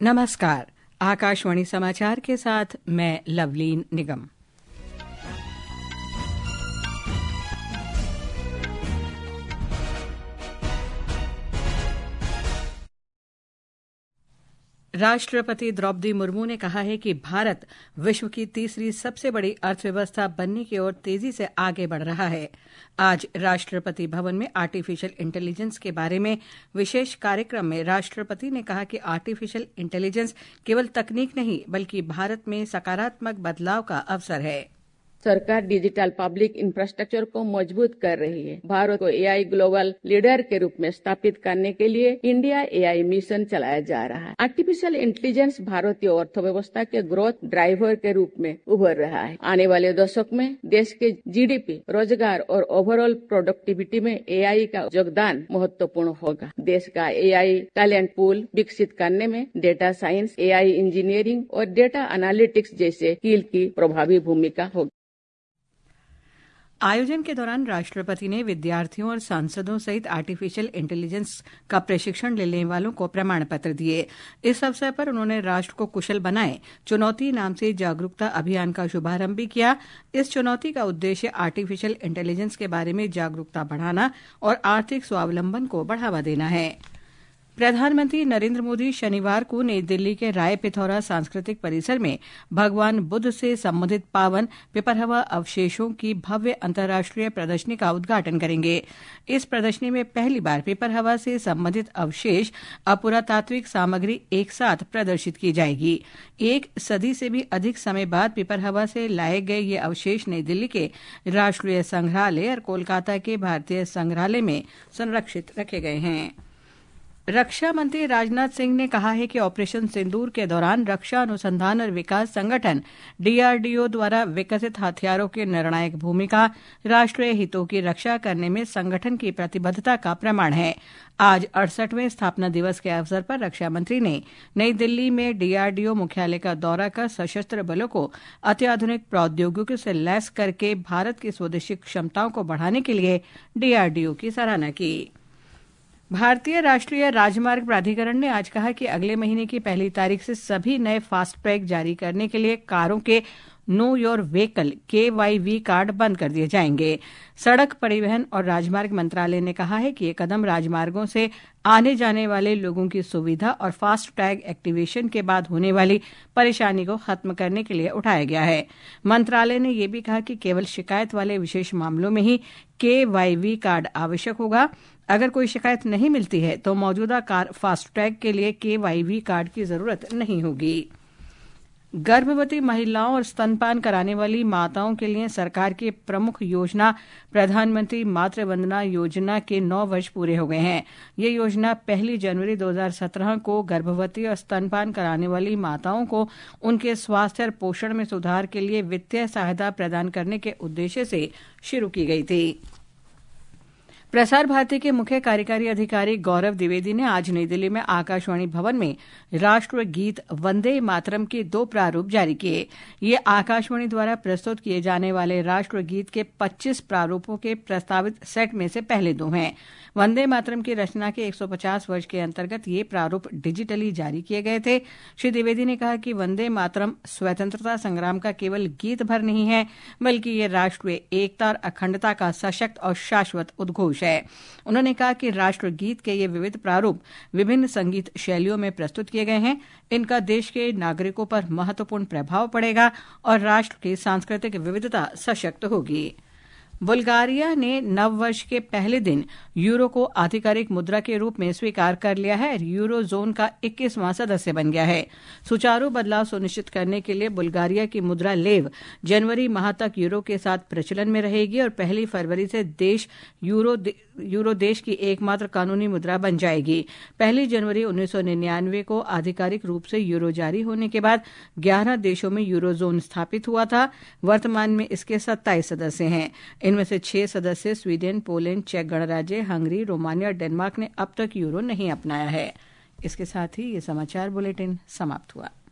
नमस्कार। आकाशवाणी समाचार के साथ मैं लवलीन निगम। राष्ट्रपति द्रौपदी मुर्मू ने कहा है कि भारत विश्व की तीसरी सबसे बड़ी अर्थव्यवस्था बनने की ओर तेजी से आगे बढ़ रहा है। आज राष्ट्रपति भवन में आर्टिफिशियल इंटेलिजेंस के बारे में विशेष कार्यक्रम में राष्ट्रपति ने कहा कि आर्टिफिशियल इंटेलिजेंस केवल तकनीक नहीं बल्कि भारत में सकारात्मक बदलाव का अवसर है। सरकार डिजिटल पब्लिक इंफ्रास्ट्रक्चर को मजबूत कर रही है। भारत को एआई ग्लोबल लीडर के रूप में स्थापित करने के लिए इंडिया एआई मिशन चलाया जा रहा है। आर्टिफिशियल इंटेलिजेंस भारतीय अर्थव्यवस्था के ग्रोथ ड्राइवर के रूप में उभर रहा है। आने वाले दशक में देश के जीडीपी, रोजगार और ओवरऑल प्रोडक्टिविटी में एआई का योगदान महत्वपूर्ण होगा। देश का एआई टैलेंट पूल विकसित करने में डेटा साइंस, एआई इंजीनियरिंग और डेटा एनालिटिक्स जैसे स्किल की प्रभावी भूमिका होगी। आयोजन के दौरान राष्ट्रपति ने विद्यार्थियों और सांसदों सहित आर्टिफिशियल इंटेलिजेंस का प्रशिक्षण लेने वालों को प्रमाण पत्र दिए। इस अवसर पर उन्होंने राष्ट्र को कुशल बनाए चुनौती नाम से जागरूकता अभियान का शुभारंभ भी किया। इस चुनौती का उद्देश्य आर्टिफिशियल इंटेलिजेंस के बारे में जागरूकता बढ़ाना और आर्थिक स्वावलंबन को बढ़ावा देना है। प्रधानमंत्री नरेंद्र मोदी शनिवार को नई दिल्ली के राय पिथौरा सांस्कृतिक परिसर में भगवान बुद्ध से संबंधित पावन पिपरहवा अवशेषों की भव्य अंतर्राष्ट्रीय प्रदर्शनी का उद्घाटन करेंगे। इस प्रदर्शनी में पहली बार पिपरहवा से संबंधित अवशेष और पुरातात्विक सामग्री एक साथ प्रदर्शित की जाएगी। एक सदी से भी अधिक समय बाद पिपरहवा से लाए गए ये अवशेष नई दिल्ली के राष्ट्रीय संग्रहालय और कोलकाता के भारतीय संग्रहालय में संरक्षित रखे गए हैं। रक्षा मंत्री राजनाथ सिंह ने कहा है कि ऑपरेशन सिंदूर के दौरान रक्षा अनुसंधान और विकास संगठन डीआरडीओ द्वारा विकसित हथियारों की निर्णायक भूमिका राष्ट्रीय हितों की रक्षा करने में संगठन की प्रतिबद्धता का प्रमाण है। आज 68वें स्थापना दिवस के अवसर पर रक्षा मंत्री ने नई दिल्ली में डीआरडीओ मुख्यालय का दौरा कर सशस्त्र बलों को अत्याधुनिक प्रौद्योगिकी से लैस करके भारत की स्वदेशी क्षमताओं को बढ़ाने के लिए डीआरडीओ की सराहना की। भारतीय राष्ट्रीय राजमार्ग प्राधिकरण ने आज कहा कि अगले महीने की 1 तारीख से सभी नए फास्टैग जारी करने के लिए कारों के know your vehicle KYV card बंद कर दिए जाएंगे। सड़क परिवहन और राजमार्ग मंत्रालय ने कहा है कि ये कदम राजमार्गों से आने जाने वाले लोगों की सुविधा और फास्टैग एक्टिवेशन के बाद होने वाली परेशानी को खत्म करने के लिए उठाया गया है। मंत्रालय ने यह भी कहा कि केवल शिकायत वाले विशेष मामलों में ही KYV कार्ड आवश्यक होगा। अगर कोई शिकायत नहीं मिलती है तो मौजूदा कार फास्टैग के लिए KYV कार्ड की जरूरत नहीं होगी। गर्भवती महिलाओं और स्तनपान कराने वाली माताओं के लिए सरकार की प्रमुख योजना प्रधानमंत्री मातृ वंदना योजना के 9 वर्ष पूरे हो गए हैं। ये योजना 1 जनवरी 2017 को गर्भवती और स्तनपान कराने वाली माताओं को उनके स्वास्थ्य और पोषण में सुधार के लिए वित्तीय सहायता प्रदान करने के उद्देश्य से शुरू की गई थी। प्रसार भारती के मुख्य कार्यकारी अधिकारी गौरव द्विवेदी ने आज नई दिल्ली में आकाशवाणी भवन में राष्ट्र गीत वंदे मातरम के 2 प्रारूप जारी किए। ये आकाशवाणी द्वारा प्रस्तुत किए जाने वाले राष्ट्र गीत के 25 प्रारूपों के प्रस्तावित सेट में से पहले 2 हैं। वंदे मातरम की रचना के 150 वर्ष के अंतर्गत ये प्रारूप डिजिटली जारी किए गए थे। श्री द्विवेदी ने कहा कि वंदे मातरम स्वतंत्रता संग्राम का केवल गीत भर नहीं है बल्कि ये राष्ट्रीय एकता और अखंडता का सशक्त और शाश्वत उद्घोष है। उन्होंने कहा कि राष्ट्र गीत के ये विविध प्रारूप विभिन्न संगीत शैलियों में प्रस्तुत किए गए हैं। इनका देश के नागरिकों पर महत्वपूर्ण प्रभाव पड़ेगा और राष्ट्र की सांस्कृतिक विविधता सशक्त होगी। बुल्गारिया ने नववर्ष के पहले दिन यूरो को आधिकारिक मुद्रा के रूप में स्वीकार कर लिया है और यूरो जोन का 21वां सदस्य बन गया है। सुचारू बदलाव सुनिश्चित करने के लिए बुल्गारिया की मुद्रा लेव जनवरी माह तक यूरो के साथ प्रचलन में रहेगी और 1 फरवरी से देश यूरो देश की एकमात्र कानूनी मुद्रा बन जाएगी। 1 जनवरी 1999 को आधिकारिक रूप से यूरो जारी होने के बाद 11 देशों में यूरो जोन स्थापित हुआ था। वर्तमान में इसके 27 सदस्य हैं। इनमें से 6 सदस्य स्वीडन, पोलैंड, चेक गणराज्य, हंगरी, रोमानिया और डेनमार्क ने अब तक यूरो नहीं अपनाया है। इसके साथ ही ये समाचार बुलेटिन समाप्त हुआ।